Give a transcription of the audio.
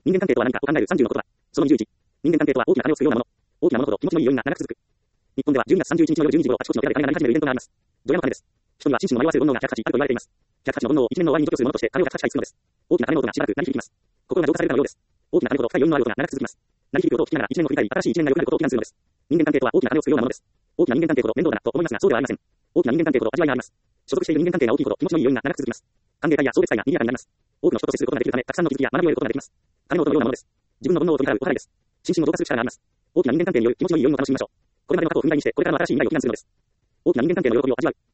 人間関係とは何かを考える30のことだ。その21。人間関係とは大きな金を作るようなもの。大きなものほど気持ちのいい余韻が長く続く。日本では12月31日の夜12時頃、あちこちの寺で金が鳴り始めるイベントがあります。除夜の鐘です。人には心身の迷わせる煩悩が108あると言われています。108の煩悩を1年の終わりに除去するものとして鐘を108回つくのです。大きな鐘の音がしばらく鳴り響きます。心が浄化されるかのようです。大きな鐘ほど深い余韻のある音が長く続きます。鳴り響く音を聞きながら1年を振り返り、新しい1年が良くなることを祈願するのです。人間関係とは大きな鐘を作るようなものです。大きな人間関係ほど面倒だなと思いますが、そうではありません。大きな人間関係ほど味わいがあります。所属している人間関係が大きいほど気持ちのいい余韻が長く続きます。歓迎会や送別会が賑やかになります。多くの人と接することができるため、たくさんの気づきや学びを得ることができます。鐘の音のようなものです。自分の煩悩を取り払うお祓いです。心身を浄化する力があります。大きな人間関係による気持ちのいい余韻を楽しみましょう。これまでの過去を踏んだりにして、これからの新しい未来を祈願するのです。大きな人間関係の喜びを味わう。